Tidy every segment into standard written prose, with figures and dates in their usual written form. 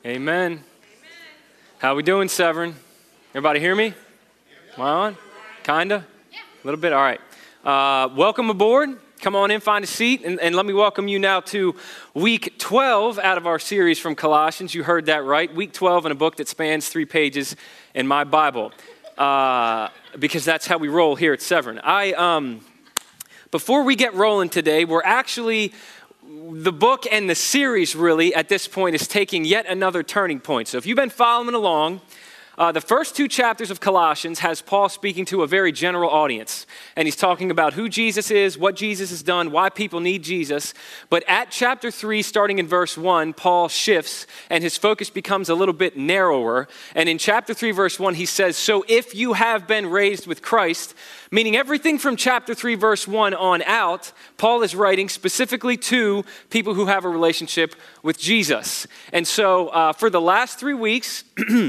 Amen. How we doing, Severn? Everybody hear me? Am I on? Kinda? A little bit? All right. Welcome aboard. Come on in, find a seat, and let me welcome you now to week 12 out of our series from Colossians. You heard that right. Week 12 in a book that spans 3 pages in my Bible, because that's how we roll here at Severn. Before we get rolling today, the book and the series really at this point is taking yet another turning point. So if you've been following along, the first 2 chapters of Colossians has Paul speaking to a very general audience. And he's talking about who Jesus is, what Jesus has done, why people need Jesus. But at chapter 3, starting in verse 1, Paul shifts and his focus becomes a little bit narrower. And in chapter 3, verse 1, he says, "So if you have been raised with Christ," meaning everything from chapter 3, verse 1 on out, Paul is writing specifically to people who have a relationship with Jesus. And so for the last 3 weeks,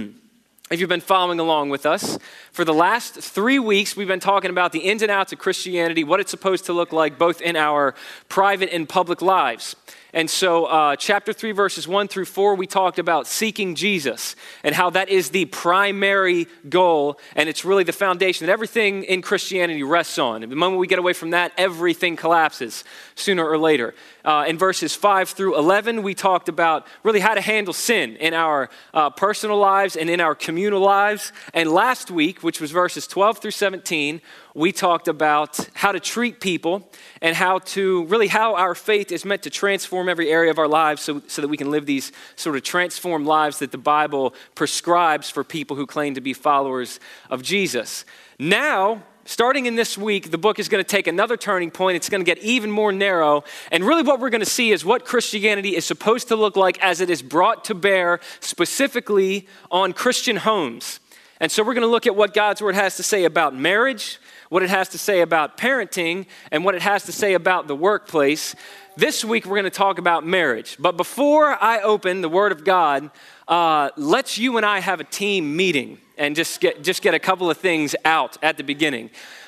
if you've been following along with us, for the last 3 weeks, we've been talking about the ins and outs of Christianity, what it's supposed to look like both in our private and public lives. And so chapter 3, verses 1 through 4, we talked about seeking Jesus and how that is the primary goal, and it's really the foundation that everything in Christianity rests on. And the moment we get away from that, everything collapses sooner or later. In verses 5 through 11, we talked about really how to handle sin in our personal lives and in our communal lives. And last week, which was verses 12 through 17, we talked about how to treat people and how our faith is meant to transform every area of our lives so that we can live these sort of transformed lives that the Bible prescribes for people who claim to be followers of Jesus. Now, starting in this week, the book is going to take another turning point. It's going to get even more narrow. And really what we're going to see is what Christianity is supposed to look like as it is brought to bear specifically on Christian homes. And so we're going to look at what God's word has to say about marriage, what it has to say about parenting, and what it has to say about the workplace. This week, we're going to talk about marriage. But before I open the Word of God, let's you and I have a team meeting and just get a couple of things out at the beginning.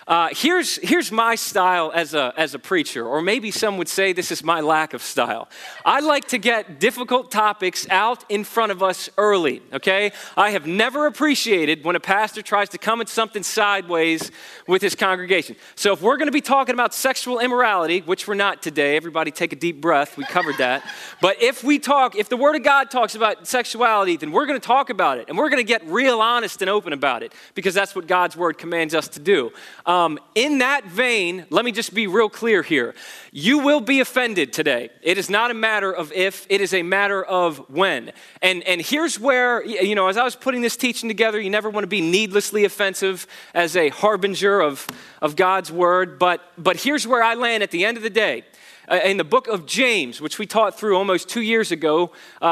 Here's my style as a preacher, or maybe some would say this is my lack of style. I like to get difficult topics out in front of us early, okay? I have never appreciated when a pastor tries to come at something sideways with his congregation. So if we're going to be talking about sexual immorality, which we're not today, everybody take a deep breath, we covered that. But if the Word of God talks about sexuality, then we're going to talk about it, and we're going to get real honest and open about it, because that's what God's Word commands us to do. In that vein, let me just be real clear here. You will be offended today. It is not a matter of if, it is a matter of when. And here's where, as I was putting this teaching together, you never want to be needlessly offensive as a harbinger of God's word. But here's where I land at the end of the day. In the book of James, which we taught through almost 2 years ago,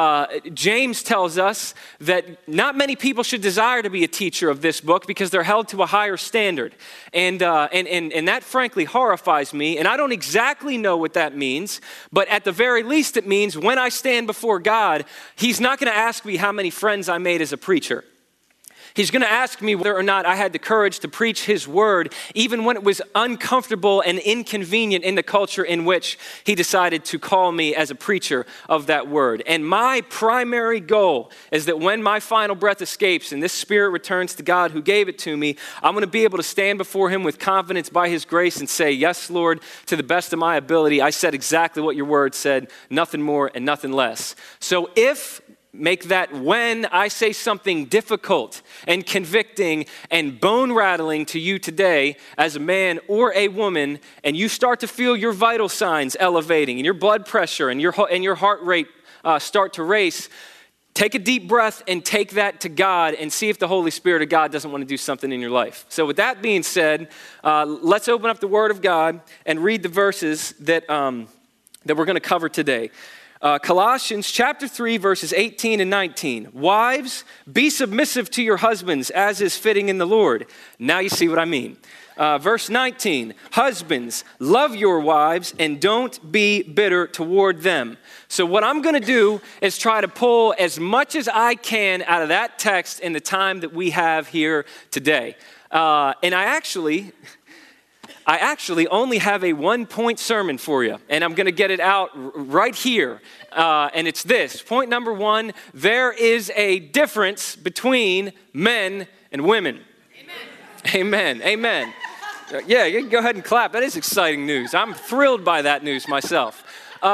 James tells us that not many people should desire to be a teacher of this book because they're held to a higher standard. And that frankly horrifies me, and I don't exactly know what that means, but at the very least it means when I stand before God, He's not going to ask me how many friends I made as a preacher. He's going to ask me whether or not I had the courage to preach His word, even when it was uncomfortable and inconvenient in the culture in which He decided to call me as a preacher of that word. And my primary goal is that when my final breath escapes and this spirit returns to God who gave it to me, I'm going to be able to stand before Him with confidence by His grace and say, "Yes, Lord, to the best of my ability, I said exactly what your word said, nothing more and nothing less." So make that when I say something difficult and convicting and bone-rattling to you today as a man or a woman, and you start to feel your vital signs elevating and your blood pressure and your heart rate start to race, take a deep breath and take that to God and see if the Holy Spirit of God doesn't want to do something in your life. So with that being said, let's open up the Word of God and read the verses that we're going to cover today. Colossians chapter 3, verses 18 and 19. "Wives, be submissive to your husbands as is fitting in the Lord." Now you see what I mean. Verse 19, "Husbands, love your wives and don't be bitter toward them." So what I'm going to do is try to pull as much as I can out of that text in the time that we have here today. And I actually only have a 1-point sermon for you, and I'm going to get it out right here. And it's this. Point number 1, there is a difference between men and women. Amen. Amen. Amen. Yeah, you can go ahead and clap. That is exciting news. I'm thrilled by that news myself.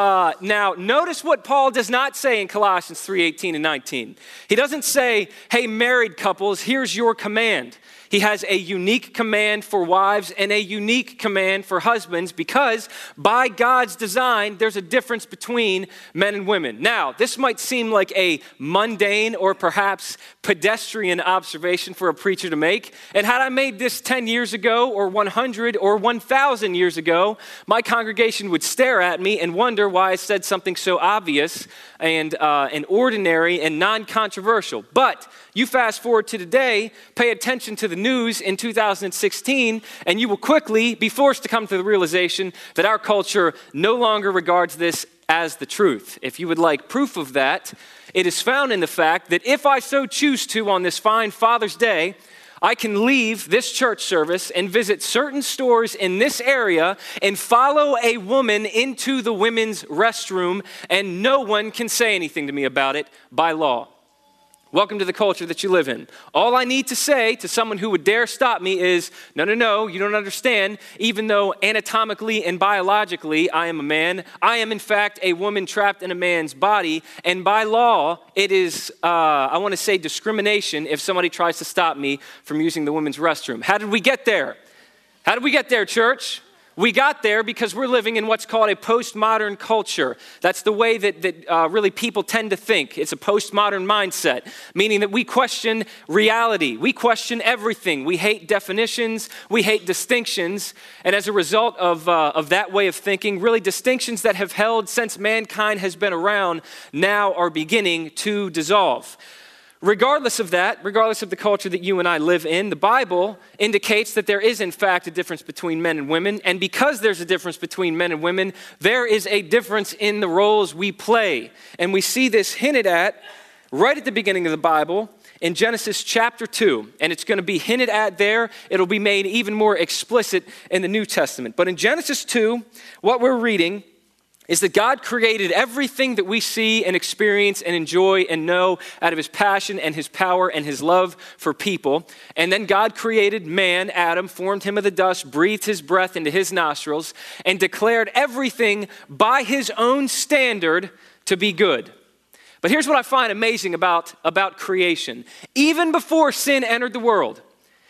Now, notice what Paul does not say in Colossians 3:18 and 19. He doesn't say, hey, married couples, here's your command. He has a unique command for wives and a unique command for husbands because by God's design, there's a difference between men and women. Now, this might seem like a mundane or perhaps pedestrian observation for a preacher to make. And had I made this 10 years ago or 100 or 1,000 years ago, my congregation would stare at me and wonder why I said something so obvious and ordinary and non-controversial. But you fast forward to today, pay attention to the news in 2016, and you will quickly be forced to come to the realization that our culture no longer regards this as the truth. If you would like proof of that, it is found in the fact that if I so choose to on this fine Father's Day, I can leave this church service and visit certain stores in this area and follow a woman into the women's restroom, and no one can say anything to me about it by law. Welcome to the culture that you live in. All I need to say to someone who would dare stop me is, no, you don't understand. Even though anatomically and biologically I am a man, I am in fact a woman trapped in a man's body. And by law, it is, I want to say discrimination if somebody tries to stop me from using the women's restroom. How did we get there? How did we get there, church? We got there because we're living in what's called a postmodern culture. That's the way that really people tend to think. It's a postmodern mindset, meaning that we question reality. We question everything. We hate definitions. We hate distinctions. And as a result of that way of thinking, really distinctions that have held since mankind has been around now are beginning to dissolve. Regardless of that, regardless of the culture that you and I live in, the Bible indicates that there is in fact a difference between men and women. And because there's a difference between men and women, there is a difference in the roles we play. And we see this hinted at right at the beginning of the Bible in Genesis chapter 2. And it's going to be hinted at there. It'll be made even more explicit in the New Testament. But in Genesis 2, what we're reading is that God created everything that we see and experience and enjoy and know out of his passion and his power and his love for people. And then God created man, Adam, formed him of the dust, breathed his breath into his nostrils, and declared everything by his own standard to be good. But here's what I find amazing about creation. Even before sin entered the world,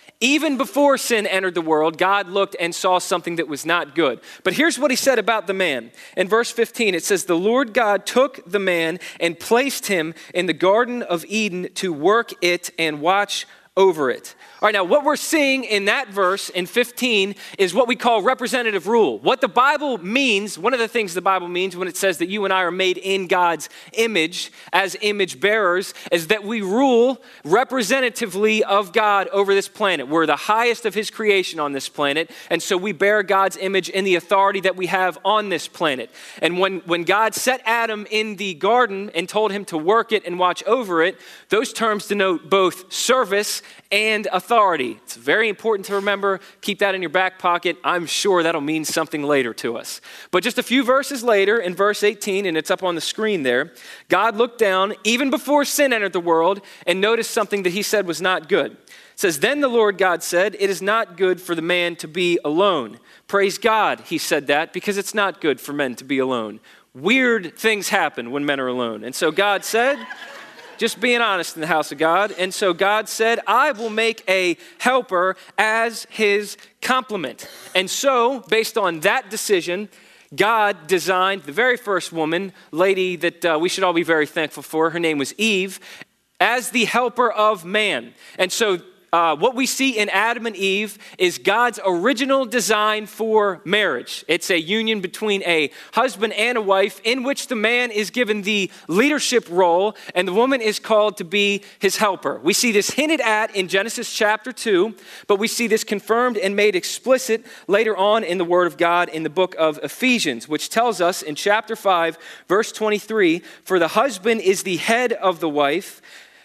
God looked and saw something that was not good. But here's what he said about the man. In verse 15, it says, "The Lord God took the man and placed him in the Garden of Eden to work it and watch over it." All right, now what we're seeing in that verse in 15 is what we call representative rule. What the Bible means, one of the things the Bible means when it says that you and I are made in God's image as image bearers, is that we rule representatively of God over this planet. We're the highest of his creation on this planet, and so we bear God's image in the authority that we have on this planet. And when God set Adam in the garden and told him to work it and watch over it, those terms denote both service and authority. It's very important to remember. Keep that in your back pocket. I'm sure that'll mean something later to us. But just a few verses later, in verse 18, and it's up on the screen there, God looked down even before sin entered the world and noticed something that he said was not good. It says, "Then the Lord God said, 'It is not good for the man to be alone.'" Praise God, he said that, because it's not good for men to be alone. Weird things happen when men are alone. And so God said, just being honest in the house of God. And so God said, "I will make a helper as his complement." And so, based on that decision, God designed the very first woman, lady that we should all be very thankful for. Her name was Eve, as the helper of man. And so what we see in Adam and Eve is God's original design for marriage. It's a union between a husband and a wife in which the man is given the leadership role and the woman is called to be his helper. We see this hinted at in Genesis chapter 2, but we see this confirmed and made explicit later on in the Word of God in the book of Ephesians, which tells us in chapter 5, verse 23, "For the husband is the head of the wife,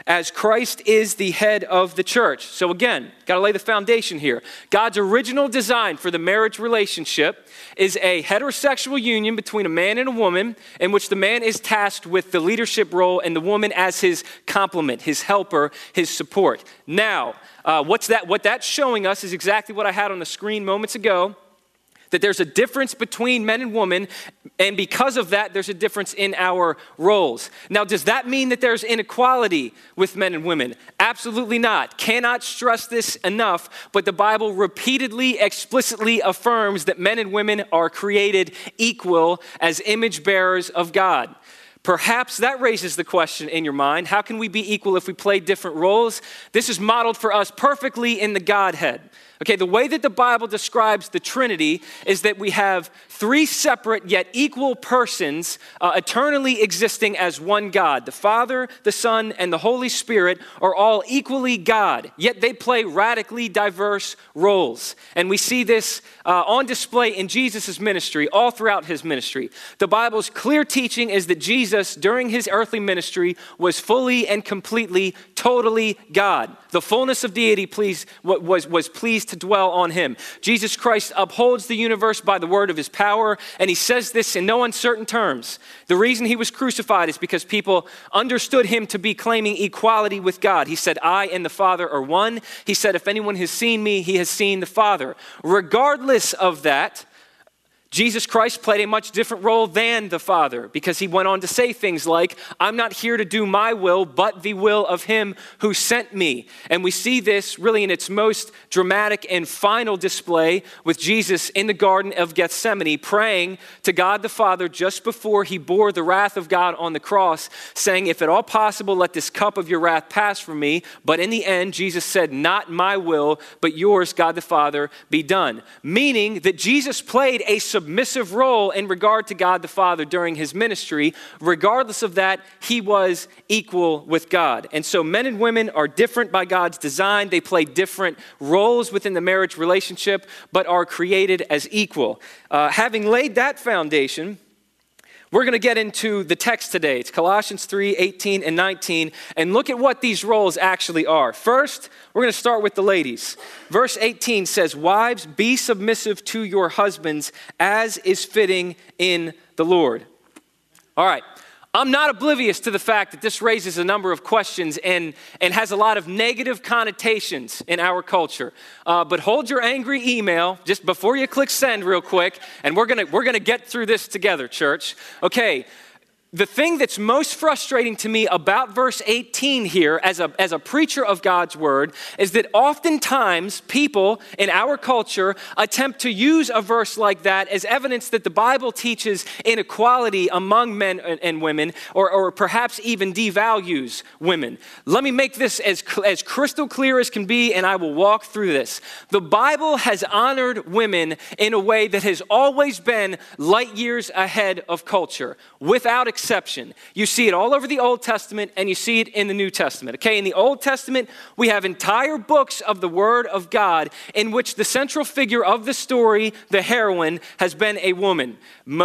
as Christ is the head of the church. So again, got to lay the foundation here. God's original design for the marriage relationship is a heterosexual union between a man and a woman in which the man is tasked with the leadership role and the woman as his complement, his helper, his support. Now, what that's showing us is exactly what I had on the screen moments ago, that there's a difference between men and women, and because of that, there's a difference in our roles. Now, does that mean that there's inequality with men and women? Absolutely not. Cannot stress this enough, but the Bible repeatedly, explicitly affirms that men and women are created equal as image bearers of God. Perhaps that raises the question in your mind, how can we be equal if we play different roles? This is modeled for us perfectly in the Godhead. Okay, the way that the Bible describes the Trinity is that we have three separate yet equal persons eternally existing as one God. The Father, the Son, and the Holy Spirit are all equally God, yet they play radically diverse roles. And we see this on display in Jesus' ministry, all throughout his ministry. The Bible's clear teaching is that Jesus, during his earthly ministry, was fully and completely, totally God. The fullness of deity was pleased to dwell on him. Jesus Christ upholds the universe by the word of his power, and he says this in no uncertain terms. The reason he was crucified is because people understood him to be claiming equality with God. He said, I and the Father are one. He said, if anyone has seen me, he has seen the Father. Regardless of that, Jesus Christ played a much different role than the Father, because he went on to say things like, I'm not here to do my will, but the will of him who sent me. And we see this really in its most dramatic and final display with Jesus in the Garden of Gethsemane, praying to God the Father just before he bore the wrath of God on the cross, saying, if at all possible, let this cup of your wrath pass from me. But in the end, Jesus said, not my will, but yours, God the Father, be done. Meaning that Jesus played a submissive role in regard to God the Father during his ministry. Regardless of that, he was equal with God. And so men and women are different by God's design. They play different roles within the marriage relationship, but are created as equal. Having laid that foundation, we're going to get into the text today. It's Colossians 3, 18 and 19, and look at what these roles actually are. First, we're going to start with the ladies. Verse 18 says, wives, be submissive to your husbands as is fitting in the Lord. All right. I'm not oblivious to the fact that this raises a number of questions and has a lot of negative connotations in our culture. But hold your angry email just before you click send real quick, and we're gonna get through this together, church. Okay. The thing that's most frustrating to me about verse 18 here as a preacher of God's word is that oftentimes people in our culture attempt to use a verse like that as evidence that the Bible teaches inequality among men and women, or perhaps even devalues women. Let me make this as crystal clear as can be, and I will walk through this. The Bible has honored women in a way that has always been light years ahead of culture, without exception. You see it all over the Old Testament, and you see it in the New Testament. Okay, in the Old Testament, we have entire books of the Word of God in which the central figure of the story, the heroine, has been a woman.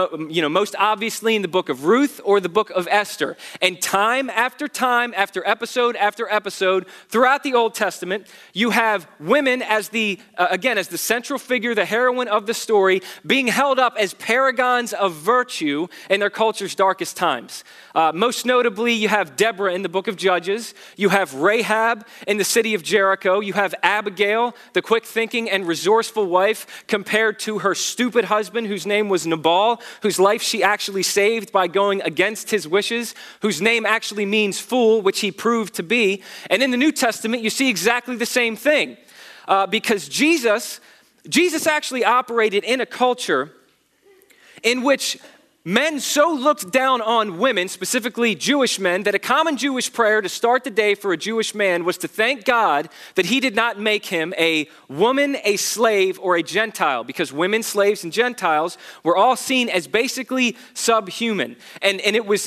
Most obviously in the book of Ruth or the book of Esther. And time, after episode after episode, throughout the Old Testament, you have women as the central figure, the heroine of the story, being held up as paragons of virtue in their culture's darkest times. Most notably, you have Deborah in the book of Judges. You have Rahab in the city of Jericho. You have Abigail, the quick-thinking and resourceful wife, compared to her stupid husband, whose name was Nabal, whose life she actually saved by going against his wishes, whose name actually means fool, which he proved to be. And in the New Testament, you see exactly the same thing. Because Jesus actually operated in a culture in which men so looked down on women, specifically Jewish men, that a common Jewish prayer to start the day for a Jewish man was to thank God that he did not make him a woman, a slave, or a Gentile, because women, slaves, and Gentiles were all seen as basically subhuman. And it was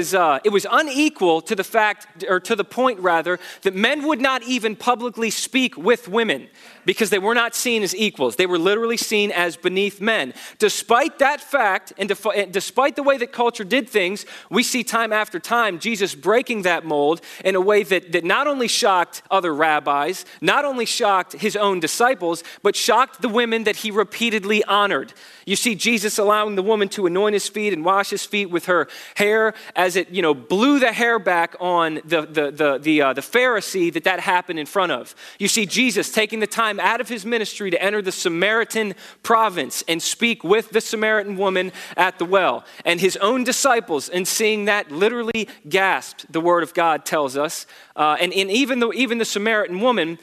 unequal to the fact, or to the point rather, that men would not even publicly speak with women because they were not seen as equals. They were literally seen as beneath men. Despite that fact, and despite despite the way that culture did things, we see time after time Jesus breaking that mold in a way that not only shocked other rabbis, not only shocked his own disciples, but shocked the women that he repeatedly honored. You see Jesus allowing the woman to anoint his feet and wash his feet with her hair as it, blew the hair back on the Pharisee that happened in front of. You see Jesus taking the time out of his ministry to enter the Samaritan province and speak with the Samaritan woman at the well. And his own disciples, in seeing that, literally gasped, the word of God tells us. And even the Samaritan woman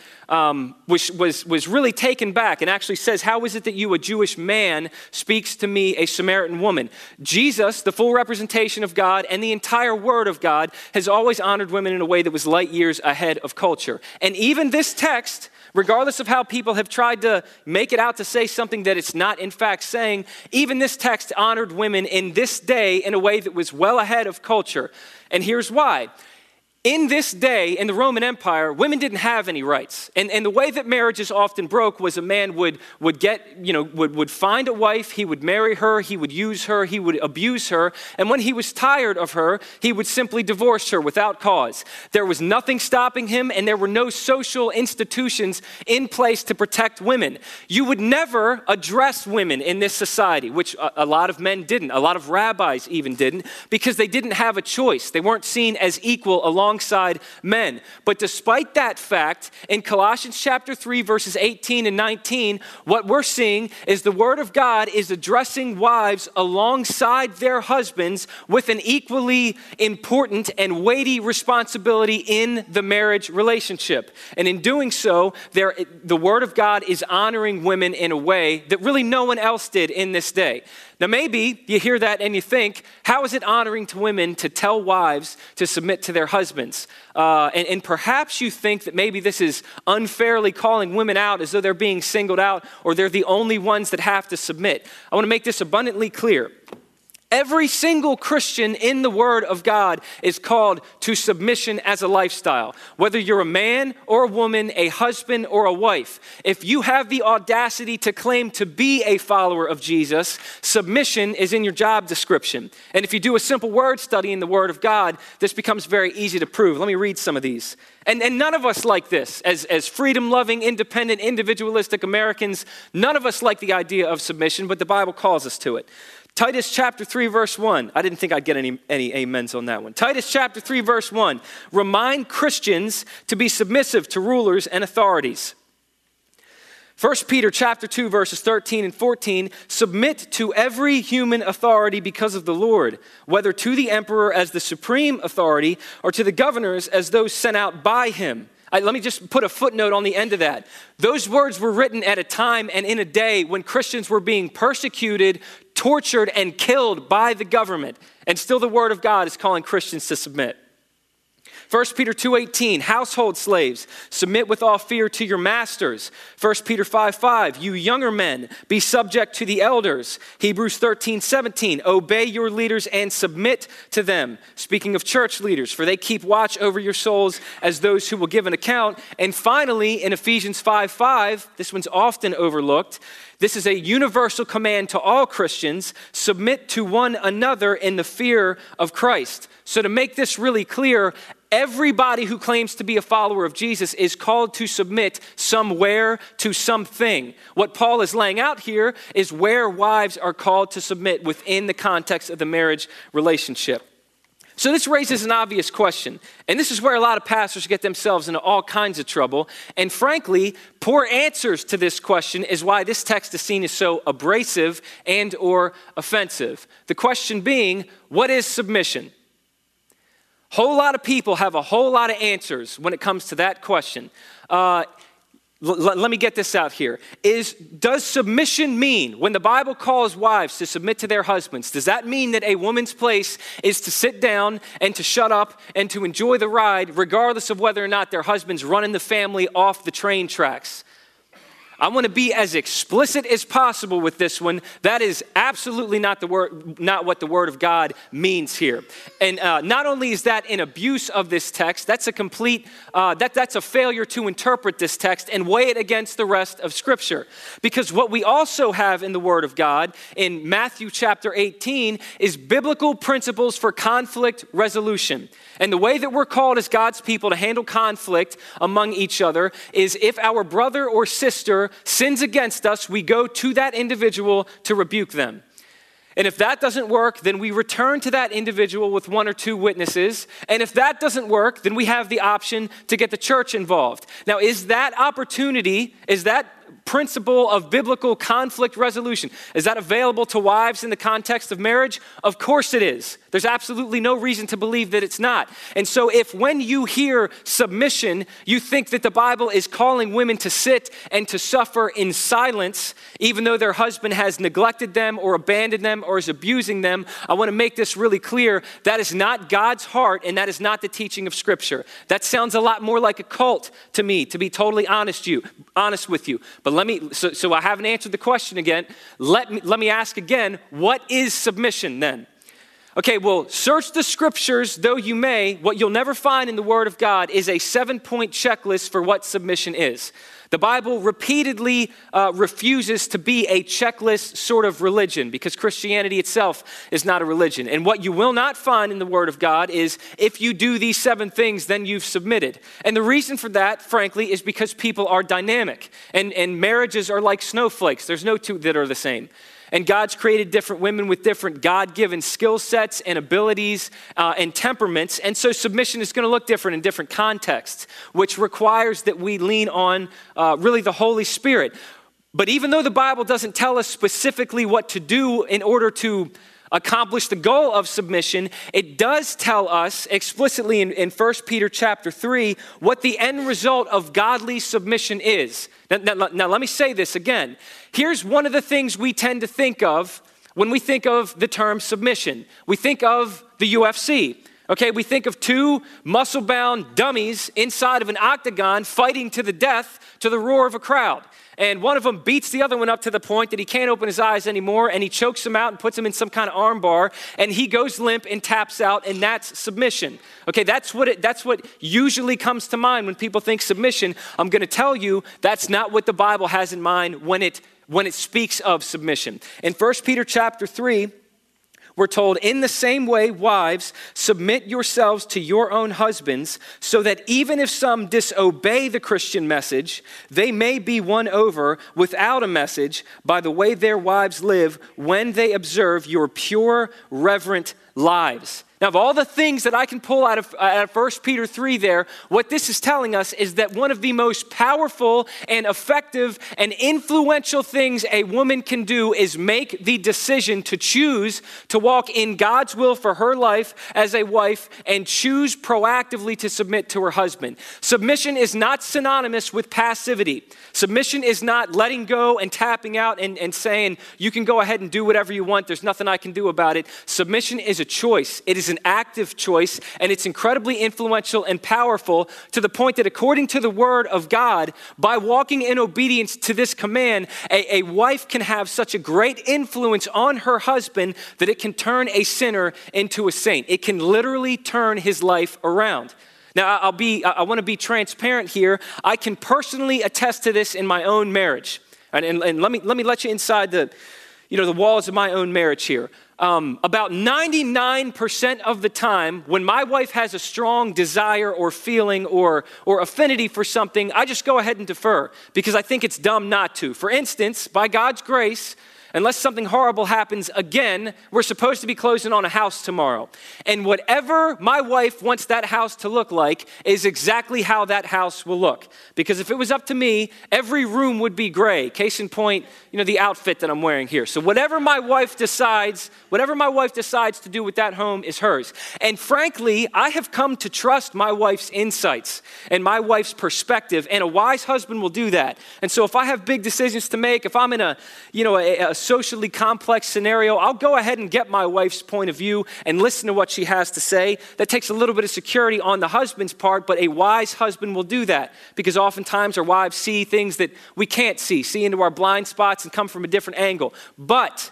was really taken back and actually says, "How is it that you, a Jewish man, speaks to me, a Samaritan woman?" Jesus, the full representation of God and the entire word of God, has always honored women in a way that was light years ahead of culture. And even this text, regardless of how people have tried to make it out to say something that it's not in fact saying, even this text honored women in this day in a way that was well ahead of culture. And here's why. In this day, in the Roman Empire, women didn't have any rights. And the way that marriages often broke was a man would find a wife, he would marry her, he would use her, he would abuse her, and when he was tired of her, he would simply divorce her without cause. There was nothing stopping him, and there were no social institutions in place to protect women. You would never address women in this society, which a lot of men didn't, a lot of rabbis even didn't, because they didn't have a choice. They weren't seen as equal alongside men. But despite that fact, in Colossians chapter 3, verses 18 and 19, what we're seeing is the word of God is addressing wives alongside their husbands with an equally important and weighty responsibility in the marriage relationship. And in doing so, the word of God is honoring women in a way that really no one else did in this day. Now, maybe you hear that and you think, how is it honoring to women to tell wives to submit to their husbands? And perhaps you think that maybe this is unfairly calling women out as though they're being singled out or they're the only ones that have to submit. I want to make this abundantly clear. Every single Christian in the Word of God is called to submission as a lifestyle. Whether you're a man or a woman, a husband or a wife, if you have the audacity to claim to be a follower of Jesus, submission is in your job description. And if you do a simple word study in the Word of God, this becomes very easy to prove. Let me read some of these. And none of us like this. As freedom-loving, independent, individualistic Americans, none of us like the idea of submission, but the Bible calls us to it. Titus chapter 3, verse 1. I didn't think I'd get any amens on that one. Titus chapter 3, verse 1. Remind Christians to be submissive to rulers and authorities. 1 Peter chapter 2, verses 13 and 14. Submit to every human authority because of the Lord, whether to the emperor as the supreme authority or to the governors as those sent out by him. Let me just put a footnote on the end of that. Those words were written at a time and in a day when Christians were being persecuted, tortured, and killed by the government. And still the word of God is calling Christians to submit. 1 Peter 2:18, household slaves, submit with all fear to your masters. 1 Peter 5:5, you younger men, be subject to the elders. Hebrews 13:17, obey your leaders and submit to them. Speaking of church leaders, for they keep watch over your souls as those who will give an account. And finally, in Ephesians 5:5, this one's often overlooked, this is a universal command to all Christians, submit to one another in the fear of Christ. So to make this really clear, everybody who claims to be a follower of Jesus is called to submit somewhere to something. What Paul is laying out here is where wives are called to submit within the context of the marriage relationship. So this raises an obvious question, and this is where a lot of pastors get themselves into all kinds of trouble. And frankly, poor answers to this question is why this text is seen as so abrasive and or offensive. The question being, what is submission? Whole lot of people have a whole lot of answers when it comes to that question. Let me get this out here. Does submission mean, when the Bible calls wives to submit to their husbands, does that mean that a woman's place is to sit down and to shut up and to enjoy the ride regardless of whether or not their husband's running the family off the train tracks? I want to be as explicit as possible with this one. That is absolutely not what the Word of God means here. And not only is that an abuse of this text, that's a complete, that's a failure to interpret this text and weigh it against the rest of Scripture. Because what we also have in the Word of God in Matthew chapter 18 is biblical principles for conflict resolution. And the way that we're called as God's people to handle conflict among each other is if our brother or sister sins against us, we go to that individual to rebuke them. And if that doesn't work, then we return to that individual with one or two witnesses. And if that doesn't work, then we have the option to get the church involved. Now, is that principle of biblical conflict resolution, is that available to wives in the context of marriage? Of course it is. There's absolutely no reason to believe that it's not. And so if when you hear submission, you think that the Bible is calling women to sit and to suffer in silence, even though their husband has neglected them or abandoned them or is abusing them, I want to make this really clear. That is not God's heart, and that is not the teaching of Scripture. That sounds a lot more like a cult to me, to be totally honest with you. But so I haven't answered the question again. Let me ask again, what is submission then? Okay, well, search the Scriptures, though you may. What you'll never find in the Word of God is a 7-point checklist for what submission is. The Bible repeatedly refuses to be a checklist sort of religion because Christianity itself is not a religion. And what you will not find in the Word of God is if you do these 7 things, then you've submitted. And the reason for that, frankly, is because people are dynamic and marriages are like snowflakes. There's no two that are the same. And God's created different women with different God-given skill sets and abilities and temperaments. And so submission is going to look different in different contexts, which requires that we lean on really the Holy Spirit. But even though the Bible doesn't tell us specifically what to do in order to accomplish the goal of submission, it does tell us explicitly in 1 Peter chapter 3 what the end result of godly submission is. Now, let me say this again. Here's one of the things we tend to think of when we think of the term submission. We think of the UFC. Okay, we think of 2 muscle-bound dummies inside of an octagon fighting to the death to the roar of a crowd. And one of them beats the other one up to the point that he can't open his eyes anymore, and he chokes him out and puts him in some kind of arm bar, and he goes limp and taps out, and that's submission. Okay, that's what usually comes to mind when people think submission. I'm going to tell you that's not what the Bible has in mind when it speaks of submission. In 1 Peter chapter 3, we're told, in the same way, wives, submit yourselves to your own husbands, so that even if some disobey the Christian message, they may be won over without a message by the way their wives live when they observe your pure, reverent lives. Now, of all the things that I can pull out of 1 Peter 3 there, what this is telling us is that one of the most powerful and effective and influential things a woman can do is make the decision to choose to walk in God's will for her life as a wife and choose proactively to submit to her husband. Submission is not synonymous with passivity. Submission is not letting go and tapping out and saying, you can go ahead and do whatever you want. There's nothing I can do about it. Submission is a choice. It is an active choice, and it's incredibly influential and powerful to the point that according to the Word of God, by walking in obedience to this command, a wife can have such a great influence on her husband that it can turn a sinner into a saint. It can literally turn his life around. Now, I want to be transparent here. I can personally attest to this in my own marriage. And let me let you inside the walls of my own marriage here. About 99% of the time, when my wife has a strong desire or feeling or affinity for something, I just go ahead and defer because I think it's dumb not to. For instance, by God's grace, unless something horrible happens again, we're supposed to be closing on a house tomorrow. And whatever my wife wants that house to look like is exactly how that house will look. Because if it was up to me, every room would be gray. Case in point, the outfit that I'm wearing here. So whatever my wife decides to do with that home is hers. And frankly, I have come to trust my wife's insights and my wife's perspective, and a wise husband will do that. And so if I have big decisions to make, if I'm in a socially complex scenario, I'll go ahead and get my wife's point of view and listen to what she has to say. That takes a little bit of security on the husband's part, but a wise husband will do that because oftentimes our wives see things that we can't see into our blind spots and come from a different angle. But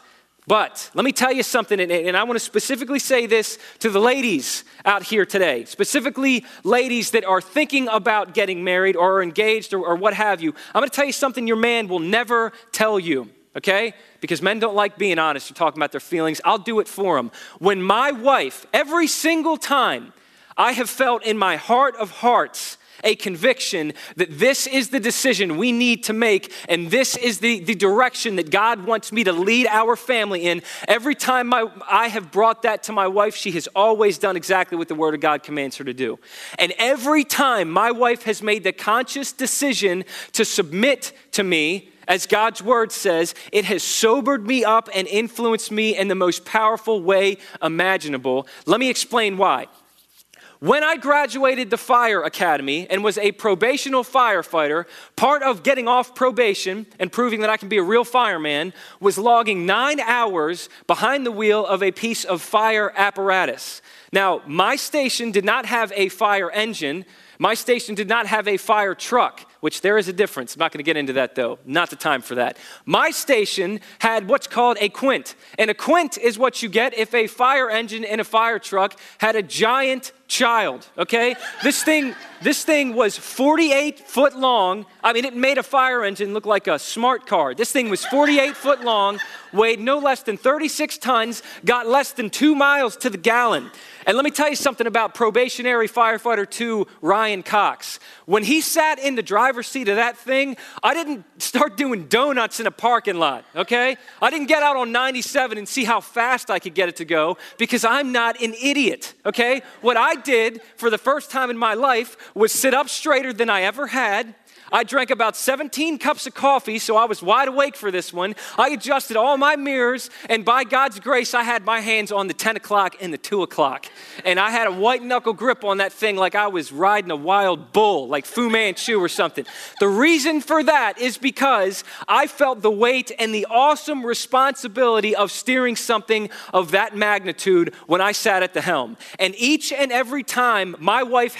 let me tell you something, and I want to specifically say this to the ladies out here today, specifically ladies that are thinking about getting married or are engaged or what have you. I'm going to tell you something your man will never tell you, okay? Because men don't like being honest or talking about their feelings. I'll do it for them. When my wife, every single time I have felt in my heart of hearts a conviction that this is the decision we need to make and this is the direction that God wants me to lead our family in. Every time I have brought that to my wife, she has always done exactly what the Word of God commands her to do. And every time my wife has made the conscious decision to submit to me, as God's Word says, it has sobered me up and influenced me in the most powerful way imaginable. Let me explain why. When I graduated the fire academy and was a probational firefighter, part of getting off probation and proving that I can be a real fireman was logging 9 hours behind the wheel of a piece of fire apparatus. Now, my station did not have a fire engine. My station did not have a fire truck, which there is a difference. I'm not going to get into that though. Not the time for that. My station had what's called a quint. And a quint is what you get if a fire engine and a fire truck had a giant child, okay? This thing was 48 foot long. I mean, it made a fire engine look like a smart car. This thing was 48 foot long, weighed no less than 36 tons, got less than 2 miles to the gallon. And let me tell you something about probationary firefighter 2, Ryan Cox. When he sat in the driver's seat of that thing, I didn't start doing donuts in a parking lot, okay? I didn't get out on 97 and see how fast I could get it to go because I'm not an idiot, okay? What I did for the first time in my life was sit up straighter than I ever had. I drank about 17 cups of coffee, so I was wide awake for this one. I adjusted all my mirrors, and by God's grace, I had my hands on the 10 o'clock and the 2 o'clock. And I had a white knuckle grip on that thing like I was riding a wild bull, like Fu Manchu or something. The reason for that is because I felt the weight and the awesome responsibility of steering something of that magnitude when I sat at the helm. And each and every time my wife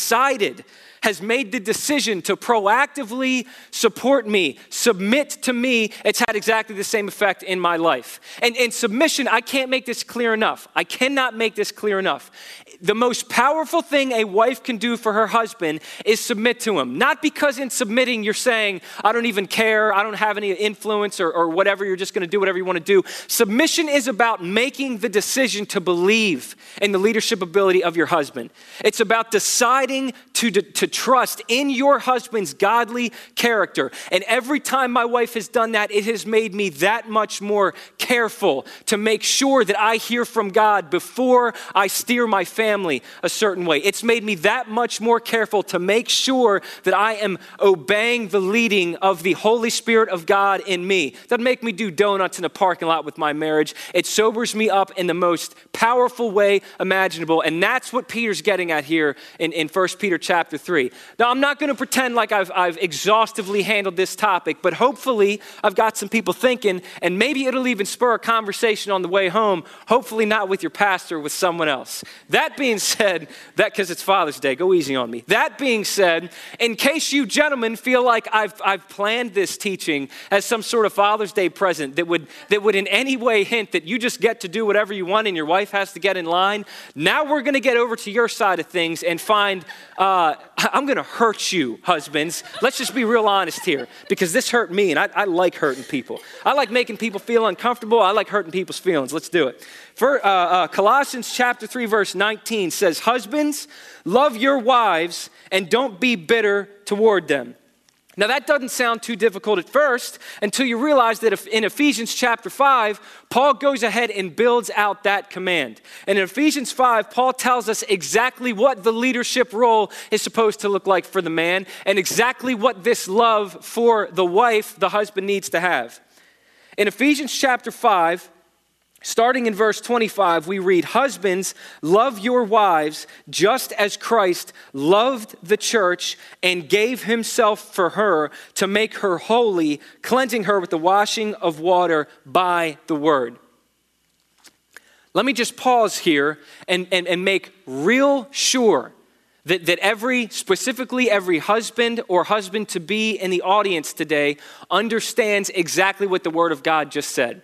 has made the decision to proactively support me, submit to me, it's had exactly the same effect in my life. And in submission, I can't make this clear enough. I cannot make this clear enough. The most powerful thing a wife can do for her husband is submit to him. Not because in submitting you're saying, I don't even care, I don't have any influence or whatever, you're just going to do whatever you want to do. Submission is about making the decision to believe in the leadership ability of your husband. It's about deciding to trust in your husband's godly character. And every time my wife has done that, it has made me that much more careful to make sure that I hear from God before I steer my family a certain way. It's made me that much more careful to make sure that I am obeying the leading of the Holy Spirit of God in me. It doesn't make me do donuts in a parking lot with my marriage. It sobers me up in the most powerful way imaginable. And that's what Peter's getting at here in 1 Peter chapter 3. Now, I'm not going to pretend like I've exhaustively handled this topic, but hopefully I've got some people thinking, and maybe it'll even spur a conversation on the way home, hopefully not with your pastor, with someone else. That being said, because it's Father's Day, go easy on me. That being said, in case you gentlemen feel like I've planned this teaching as some sort of Father's Day present that would in any way hint that you just get to do whatever you want and your wife has to get in line, now we're going to get over to your side of things and find, I'm going to hurt you, husbands. Let's just be real honest here, because this hurt me, and I like hurting people. I like making people feel uncomfortable. I like hurting people's feelings. Let's do it. For Colossians chapter 3, verse 19 says, husbands, love your wives and don't be bitter toward them. Now that doesn't sound too difficult at first until you realize that in Ephesians chapter 5, Paul goes ahead and builds out that command. And in Ephesians 5, Paul tells us exactly what the leadership role is supposed to look like for the man and exactly what this love for the wife, the husband, needs to have. In Ephesians chapter 5, Starting in verse 25, we read, "Husbands, love your wives just as Christ loved the church and gave himself for her to make her holy, cleansing her with the washing of water by the word." Let me just pause here and make real sure that specifically every husband or husband-to-be in the audience today understands exactly what the Word of God just said.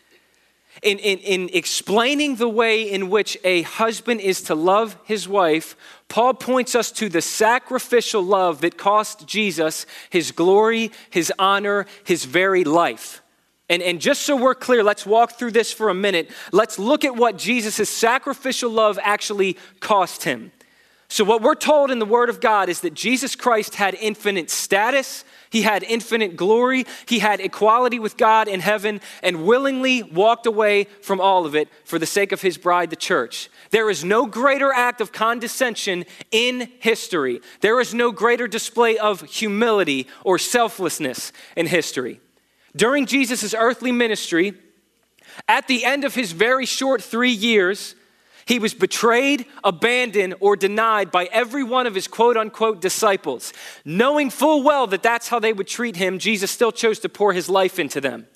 In explaining the way in which a husband is to love his wife, Paul points us to the sacrificial love that cost Jesus his glory, his honor, his very life. And just so we're clear, let's walk through this for a minute. Let's look at what Jesus' sacrificial love actually cost him. So what we're told in the Word of God is that Jesus Christ had infinite status, he had infinite glory, he had equality with God in heaven, and willingly walked away from all of it for the sake of his bride, the church. There is no greater act of condescension in history. There is no greater display of humility or selflessness in history. During Jesus' earthly ministry, at the end of his very short 3 years, he was betrayed, abandoned, or denied by every one of his quote-unquote disciples. Knowing full well that that's how they would treat him, Jesus still chose to pour his life into them.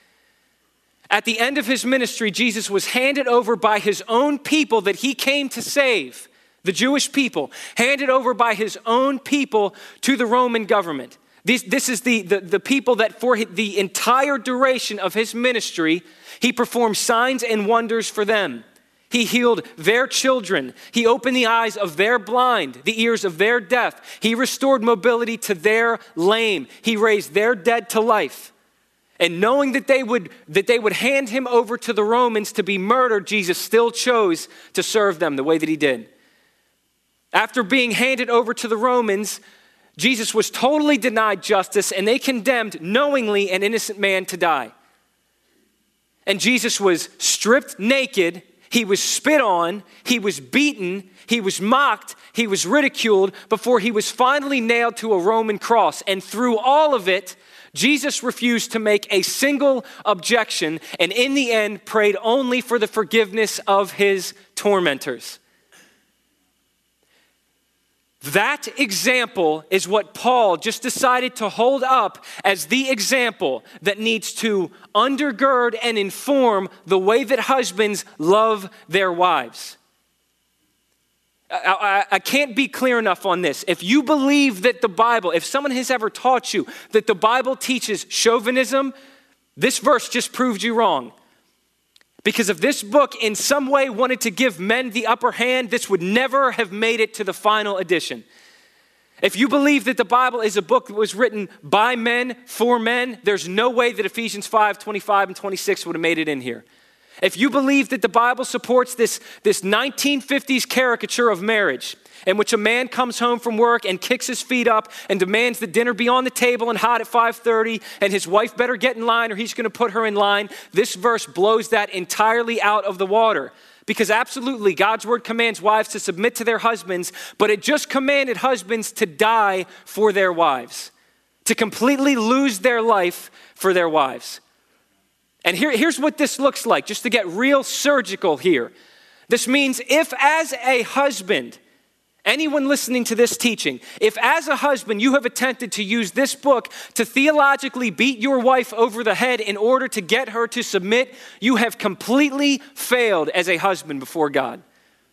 At the end of his ministry, Jesus was handed over by his own people that he came to save, the Jewish people, handed over by his own people to the Roman government. This is the people that for the entire duration of his ministry, he performed signs and wonders for them. He healed their children. He opened the eyes of their blind, the ears of their deaf. He restored mobility to their lame. He raised their dead to life. And knowing that they would hand him over to the Romans to be murdered, Jesus still chose to serve them the way that he did. After being handed over to the Romans, Jesus was totally denied justice, and they condemned knowingly an innocent man to die. And Jesus was stripped naked. He was spit on, he was beaten, he was mocked, he was ridiculed before he was finally nailed to a Roman cross. And through all of it, Jesus refused to make a single objection, and in the end prayed only for the forgiveness of his tormentors. That example is what Paul just decided to hold up as the example that needs to undergird and inform the way that husbands love their wives. I can't be clear enough on this. If you believe that the Bible, if someone has ever taught you that the Bible teaches chauvinism, this verse just proved you wrong. Because if this book in some way wanted to give men the upper hand, this would never have made it to the final edition. If you believe that the Bible is a book that was written by men, for men, there's no way that Ephesians 5, 25 and 26 would have made it in here. If you believe that the Bible supports this 1950s caricature of marriage, in which a man comes home from work and kicks his feet up and demands that dinner be on the table and hot at 5:30, and his wife better get in line or he's going to put her in line, this verse blows that entirely out of the water. Because absolutely, God's word commands wives to submit to their husbands, but it just commanded husbands to die for their wives, to completely lose their life for their wives. And here's what this looks like, just to get real surgical here. This means if as a husband, anyone listening to this teaching, if as a husband you have attempted to use this book to theologically beat your wife over the head in order to get her to submit, you have completely failed as a husband before God.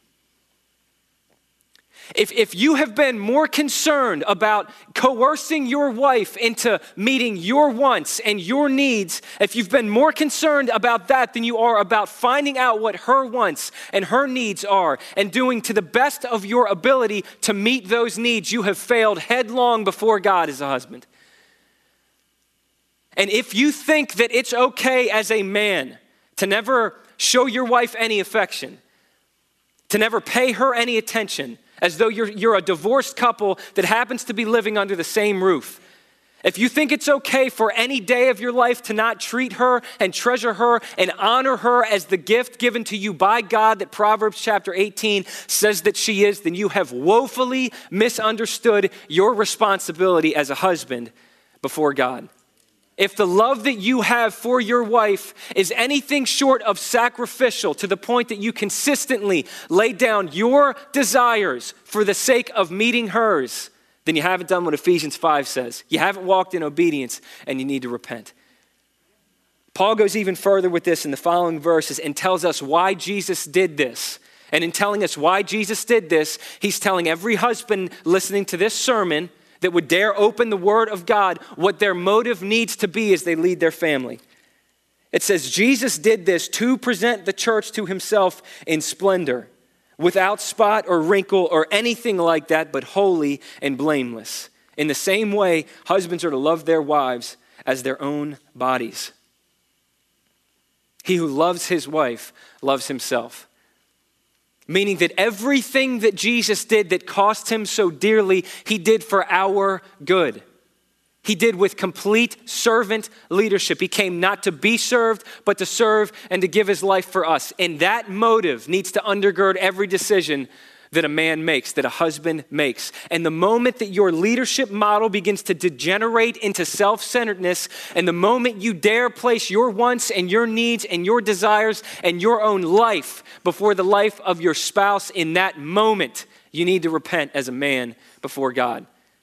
If you have been more concerned about coercing your wife into meeting your wants and your needs, if you've been more concerned about that than you are about finding out what her wants and her needs are and doing to the best of your ability to meet those needs, you have failed headlong before God as a husband. And if you think that it's okay as a man to never show your wife any affection, to never pay her any attention, as though you're a divorced couple that happens to be living under the same roof. If you think it's okay for any day of your life to not treat her and treasure her and honor her as the gift given to you by God that Proverbs chapter 18 says that she is, then you have woefully misunderstood your responsibility as a husband before God. if the love that you have for your wife is anything short of sacrificial to the point that you consistently lay down your desires for the sake of meeting hers, then you haven't done what Ephesians 5 says. You haven't walked in obedience, and you need to repent. Paul goes even further with this in the following verses and tells us why Jesus did this. And in telling us why Jesus did this, he's telling every husband listening to this sermon that would dare open the word of God what their motive needs to be as they lead their family. It says, Jesus did this to present the church to himself in splendor, without spot or wrinkle or anything like that, but holy and blameless. In the same way, husbands are to love their wives as their own bodies. He who loves his wife loves himself. Meaning that everything that Jesus did that cost him so dearly, he did for our good. He did with complete servant leadership. He came not to be served, but to serve and to give his life for us. And that motive needs to undergird every decision that a man makes, that a husband makes. And the moment that your leadership model begins to degenerate into self-centeredness, and the moment you dare place your wants and your needs and your desires and your own life before the life of your spouse, in that moment, you need to repent as a man before God.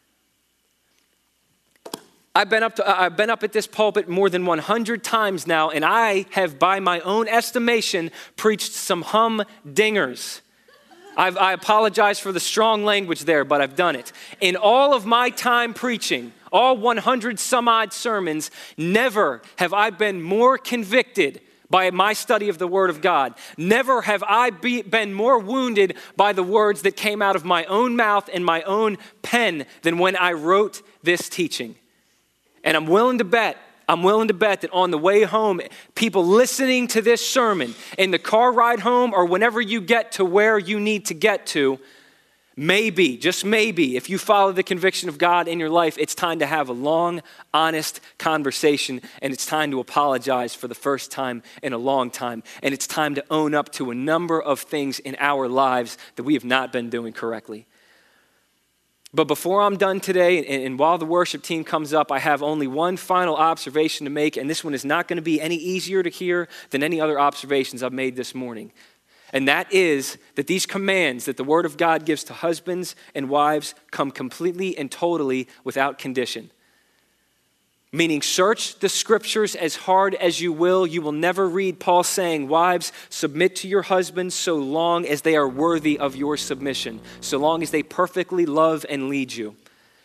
I've been up at this pulpit more than 100 times now, and I have, by my own estimation, preached some humdingers. I apologize for the strong language there, but I've done it. In all of my time preaching, all 100 some odd sermons, never have I been more convicted by my study of the Word of God. Never have I been more wounded by the words that came out of my own mouth and my own pen than when I wrote this teaching. And I'm willing to bet that on the way home, people listening to this sermon in the car ride home or whenever you get to where you need to get to, maybe, just maybe, if you follow the conviction of God in your life, it's time to have a long, honest conversation, and it's time to apologize for the first time in a long time. And it's time to own up to a number of things in our lives that we have not been doing correctly. But before I'm done today, and while the worship team comes up, I have only one final observation to make, and this one is not going to be any easier to hear than any other observations I've made this morning. And that is that these commands that the Word of God gives to husbands and wives come completely and totally without condition. Meaning, search the scriptures as hard as you will never read Paul saying, wives, submit to your husbands so long as they are worthy of your submission, so long as they perfectly love and lead you.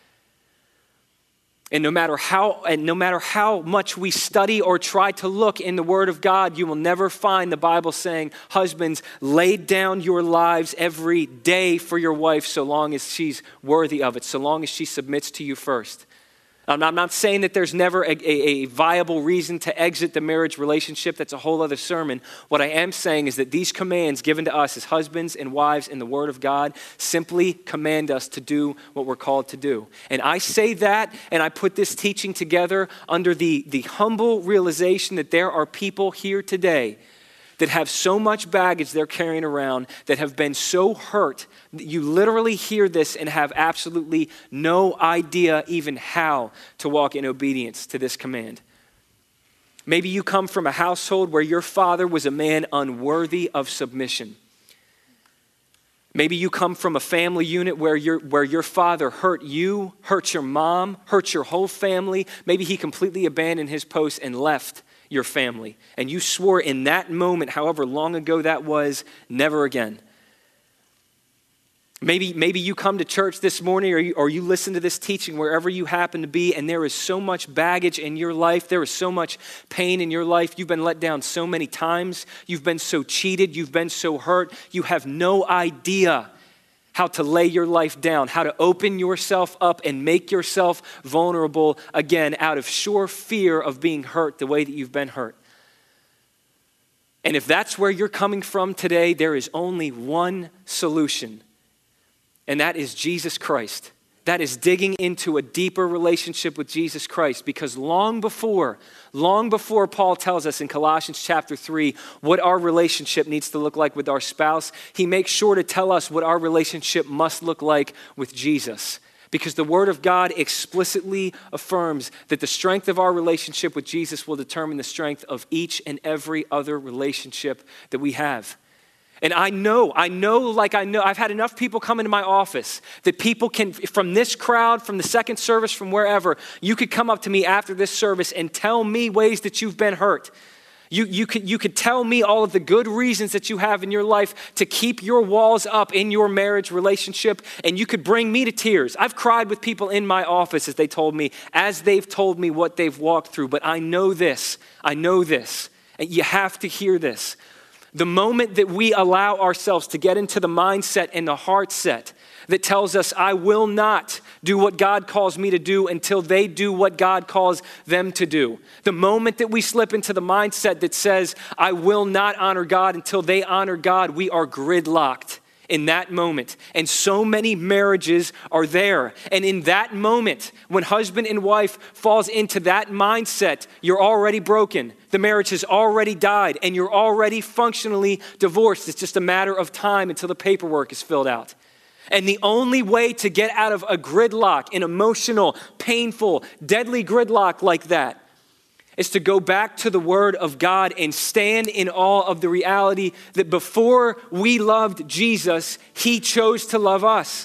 And no matter how much we study or try to look in the Word of God, you will never find the Bible saying, husbands, lay down your lives every day for your wife so long as she's worthy of it, so long as she submits to you first. I'm not saying that there's never a viable reason to exit the marriage relationship. That's a whole other sermon. What I am saying is that these commands given to us as husbands and wives in the Word of God simply command us to do what we're called to do. And I say that, and I put this teaching together under the humble realization that there are people here today that have so much baggage they're carrying around, that have been so hurt, that you literally hear this and have absolutely no idea even how to walk in obedience to this command. Maybe you come from a household where your father was a man unworthy of submission. Maybe you come from a family unit where your father hurt you, hurt your mom, hurt your whole family. Maybe he completely abandoned his post and left your family. And you swore in that moment, however long ago that was, never again. Maybe you come to church this morning or you listen to this teaching wherever you happen to be, and there is so much baggage in your life. There is so much pain in your life. You've been let down so many times. You've been so cheated. You've been so hurt. You have no idea how to lay your life down, how to open yourself up and make yourself vulnerable again out of sure fear of being hurt the way that you've been hurt. And if that's where you're coming from today, there is only one solution, and that is Jesus Christ. That is digging into a deeper relationship with Jesus Christ, because long before Paul tells us in Colossians chapter 3 what our relationship needs to look like with our spouse, he makes sure to tell us what our relationship must look like with Jesus. Because the Word of God explicitly affirms that the strength of our relationship with Jesus will determine the strength of each and every other relationship that we have. And I know, I've had enough people come into my office that people can, from this crowd, from the second service, from wherever, you could come up to me after this service and tell me ways that you've been hurt. You could tell me all of the good reasons that you have in your life to keep your walls up in your marriage relationship, and you could bring me to tears. I've cried with people in my office as they've told me what they've walked through, but I know this, and you have to hear this. The moment that we allow ourselves to get into the mindset and the heart set that tells us, I will not do what God calls me to do until they do what God calls them to do. The moment that we slip into the mindset that says, I will not honor God until they honor God, we are gridlocked in that moment. And so many marriages are there. And in that moment, when husband and wife falls into that mindset, you're already broken. The marriage has already died and you're already functionally divorced. It's just a matter of time until the paperwork is filled out. And the only way to get out of a gridlock, an emotional, painful, deadly gridlock like that, is to go back to the Word of God and stand in awe of the reality that before we loved Jesus, He chose to love us.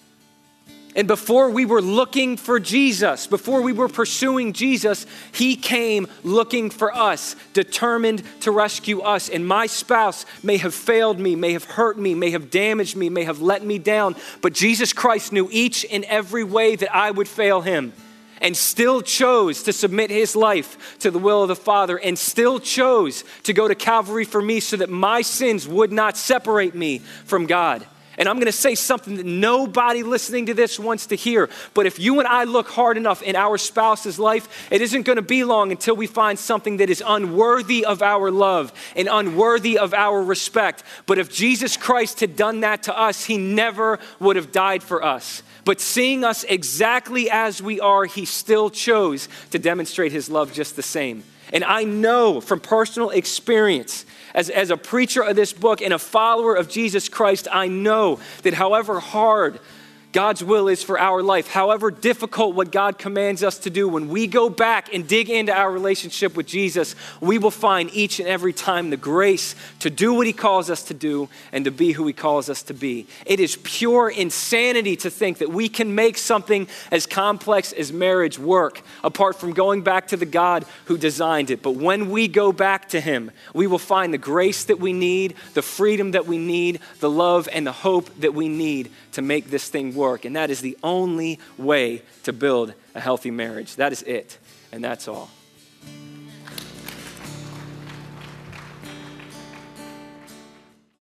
And before we were looking for Jesus, before we were pursuing Jesus, He came looking for us, determined to rescue us. And my spouse may have failed me, may have hurt me, may have damaged me, may have let me down, but Jesus Christ knew each and every way that I would fail Him, and still chose to submit His life to the will of the Father, and still chose to go to Calvary for me so that my sins would not separate me from God. And I'm going to say something that nobody listening to this wants to hear, but if you and I look hard enough in our spouse's life, it isn't going to be long until we find something that is unworthy of our love and unworthy of our respect. But if Jesus Christ had done that to us, He never would have died for us. But seeing us exactly as we are, He still chose to demonstrate His love just the same. And I know from personal experience, as a preacher of this book and a follower of Jesus Christ, I know that however hard God's will is for our life, however difficult what God commands us to do, when we go back and dig into our relationship with Jesus, we will find each and every time the grace to do what He calls us to do and to be who He calls us to be. It is pure insanity to think that we can make something as complex as marriage work apart from going back to the God who designed it. But when we go back to Him, we will find the grace that we need, the freedom that we need, the love and the hope that we need to make this thing work. And that is the only way to build a healthy marriage. That is it. And that's all.